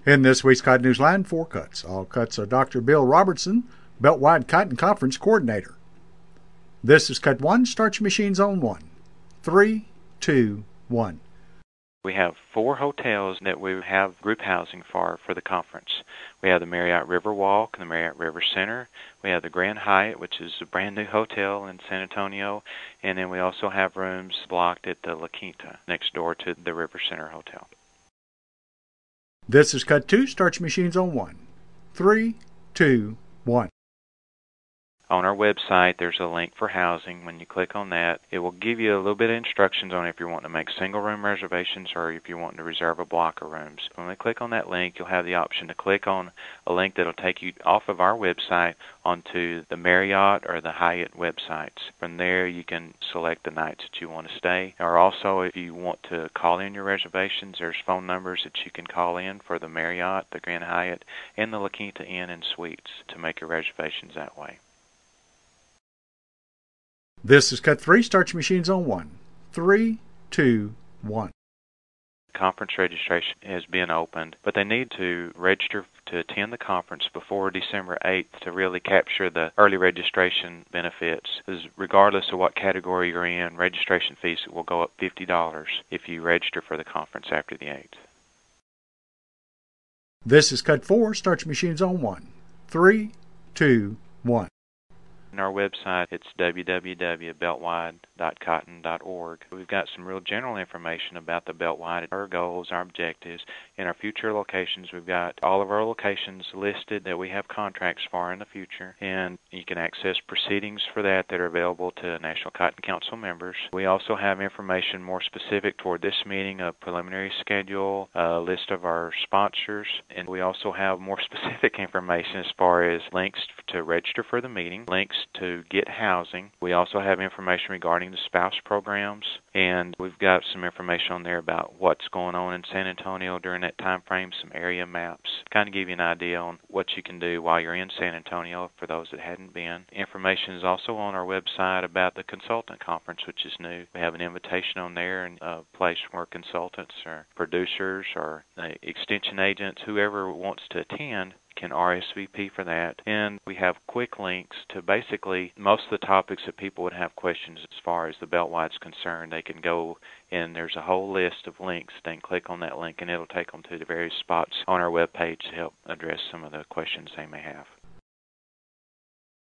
In this week's Cotton Newsline, 4 cuts. All cuts are Dr. Bill Robertson, Beltwide Cotton Conference Coordinator. This is Cut 1, Start Your Machines on 1. 3, 2, 1. We have 4 hotels that we have group housing for the conference. We have the Marriott Riverwalk and the Marriott River Center. We have the Grand Hyatt, which is a brand new hotel in San Antonio. And then we also have rooms blocked at the La Quinta next door to the River Center Hotel. This is Cut 2, Start Your Machines on 1. 3, 2, 1. On our website, there's a link for housing. When you click on that, it will give you a little bit of instructions on if you're wanting to make single-room reservations or if you're wanting to reserve a block of rooms. When we click on that link, you'll have the option to click on a link that will take you off of our website onto the Marriott or the Hyatt websites. From there, you can select the nights that you want to stay. Or also, if you want to call in your reservations, there's phone numbers that you can call in for the Marriott, the Grand Hyatt, and the La Quinta Inn and Suites to make your reservations that way. This is Cut 3, Start Your Machines on 1. 3, 2, 1. Conference registration has been opened, but they need to register to attend the conference before December 8th to really capture the early registration benefits. Because regardless of what category you're in, registration fees will go up $50 if you register for the conference after the 8th. This is Cut 4, Start Your Machines on 1. 3, 2, 1. On our website, it's www.beltwide.cotton.org. We've got some real general information about the Beltwide, our goals, our objectives, and our future locations. We've got all of our locations listed that we have contracts for in the future, and you can access proceedings for that are available to National Cotton Council members. We also have information more specific toward this meeting, a preliminary schedule, a list of our sponsors, and we also have more specific information as far as links to register for the meeting, links to get housing. We also have information regarding the spouse programs, and we've got some information on there about what's going on in San Antonio during that time frame, some area maps, kind of give you an idea on what you can do while you're in San Antonio for those that hadn't been. Information is also on our website about the consultant conference, which is new. We have an invitation on there and a place where consultants or producers or extension agents, whoever wants to attend, can RSVP for that. And we have quick links to basically most of the topics that people would have questions as far as the Beltwide's concerned. They can go and there's a whole list of links. They can click on that link and it'll take them to the various spots on our webpage to help address some of the questions they may have.